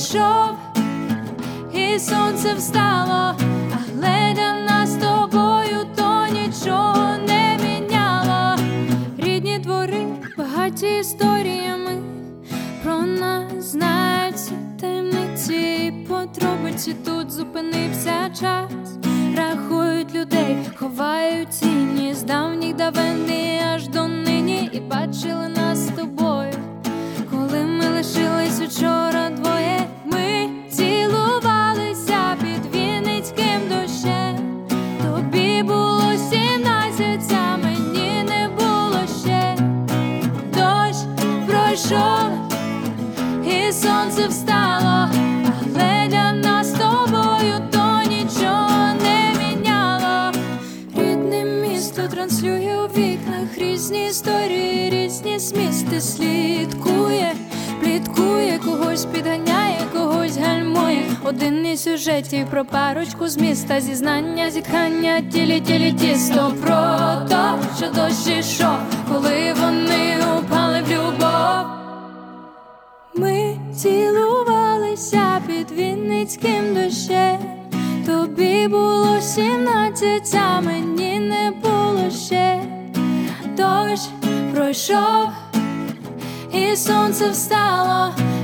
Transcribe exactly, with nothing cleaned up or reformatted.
пройшов, і сонце встало, але для нас з тобою то нічого не міняло. Рідні двори багаті історіями, про нас знають всі таємниці, подробиці. Тут зупинився час, рахують людей, ховають тіні з давніх давини аж до нині. І бачили нас з тобою, коли ми лишились учора двоє. Ми цілувалися під вінницьким дощем. Тобі було сімнадцять, а мені не було ще. Дощ пройшов, і сонце встало, але для нас з тобою то нічого не міняло. Рідне місто транслює у вікнах різні історії, різні змісти. Слідкує, пліткує, когось підганяє, когось гальмує. Один із сюжетів про парочку з міста, зізнання, зітхання, тілі-тілі тісто. Про то, що дощ ішов, коли вони упали в любов. Ми цілувалися під вінницьким дощем. Тобі було сімнадцять, а мені не було ще. Дощ пройшов, і сонце встало,